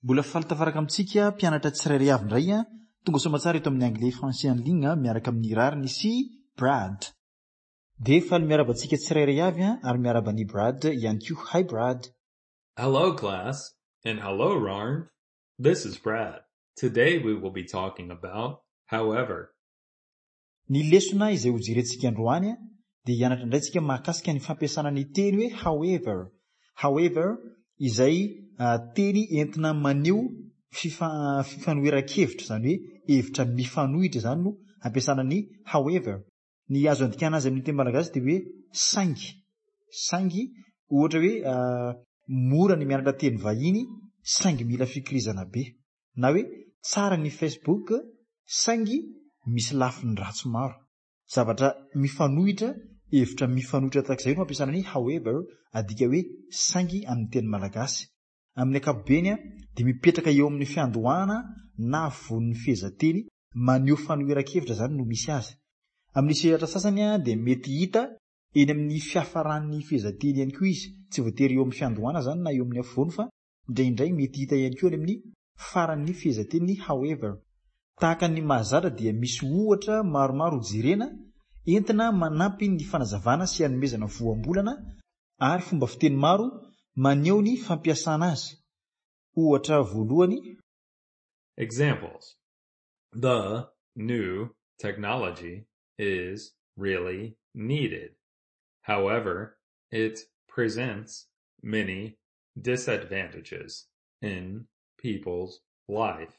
Mbola falitafaraka amintsika mpianatra tsirairay avy indray tonga somatsara eto amin'ny anglais français en ligne miaraka amin'ny rariny sy Brad. De faly miarabantsika tsirairay avy ary miarabany Brad ihany koa. Hi Brad. Hello class, and hello Rarn. This is Brad. Today we will be talking about however. Ny lesona izay hojerentsika androany dia hianatra indrayntsika mahakasika ny fampiasana ny teny hoe however. However izay teny entina maneho fifanoheran-kevitra, zany hoe hevitra mifanohitra zany no ampiasana ny however. Ny azo andikana azy amin'ny teny malagasy dia hoe saingy. Saingy ohatra hoe mora ny mianatra teny vahiny, saingy mila fikirizana be. Na hoe tsara ny Facebook, saingy misy lafiny ratsy maro. Zavatra mifanohitra, hevitra mifanohitra tahak'izay no ampiasana ny however, adika hoe saingy amin'ny teny malagasy. Amin'ny ankapobeny dia mipetraka eo amin'ny fiandohana na von'ny fehezanteny, maneho fanoheran-kevitra zany no misy azy. Amin'ny sehatra sasany dia mety hita eny amin'ny fiafaran'ny fehezanteny ihany koa izy, tsy voatery eo amin'ny fiandohana zany na eo amin'ny afovoany fa indraindray mety hita ihany koa eny amin'ny faran'ny fehezanteny however. Tahaka ny mahazatra dia misy ohatra maromaro jerena entina manampy ny fanazavana sy hanomezana voambolana ary fomba fiteny maro maneho ny fampiasana azy. Ohatra voalohany. Examples. The new technology is really needed. However, it presents many disadvantages in people's life.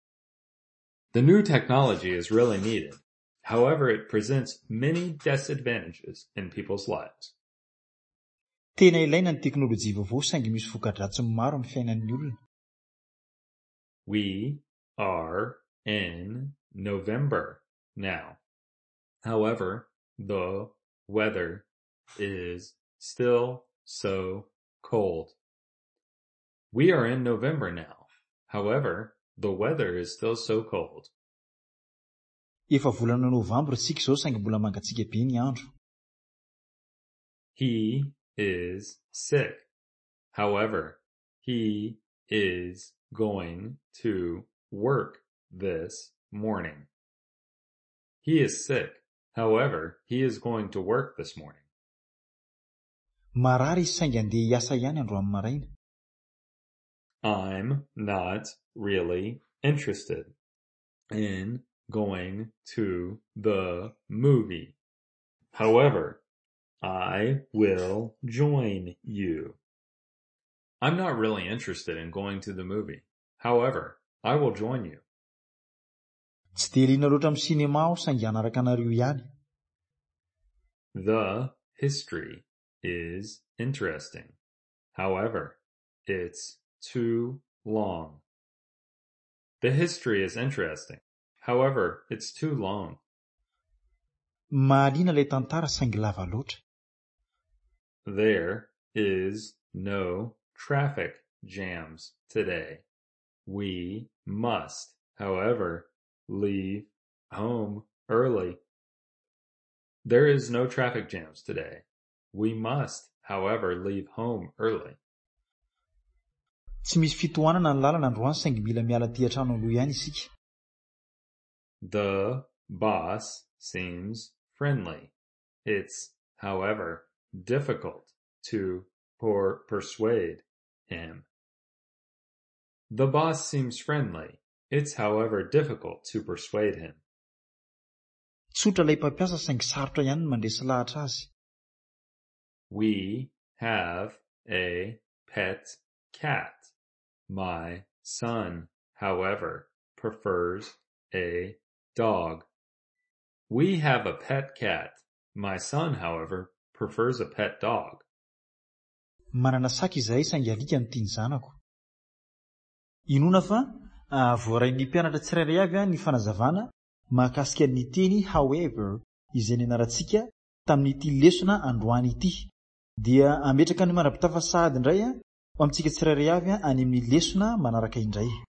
The new technology is really needed. However, it presents many disadvantages in people's lives. Tena ilaina ny teknôlôjia vaovao saingy misy voka-dratsy maro amin'ny fiainan'ny olona. We are in November now. However, the weather is still so cold. We are in November now. However, the weather is still so cold. Efa volana Novambra sika zao saingy mbola mangatsika be ny andro. He is sick. However, he is going to work this morning. He is sick. However, he is going to work this morning. Marary izy saingy andeha hiasa ihany androany maraina. I'm not really interested in going to the movie. However, I will join you. I'm not really interested in going to the movie. However, I will join you. Tsy dia liana loatra amin'ny sinema aho saingy hanaraka anareo ihany. The history is interesting. However, it's too long. The history is interesting. However, it's too long. Mahaliana ilay tantara saingy lava loatra. There is no traffic jams today. We must, however, leave home early. There is no traffic jams today. We must, however, leave home early. Tsy misy fitohanana ny lalana androany saingy mila miala aty an-trano aloha ihany isika. The boss seems friendly. It's, however, difficult to persuade him. The boss seems friendly. It's, however, difficult to persuade him. Tsotra ilay mpampiasa saingy sarotra ihany ny mandresy lahatra azy. We have a pet cat. My son, however, prefers a dog. We have a pet cat. My son, however, prefers a pet dog. Manana saka izahay saingy alika ny tiany zanako. Inona fa voarain'ny mpianatra tsirairay avy ny fanazavana mahakasika ny teny however izay nianarantsika tamin'ity lesona androany ity. Dia ametraka ny mandrapitafa sahady indray amintsika tsirairay avy any amin'ny lesona manaraka indray.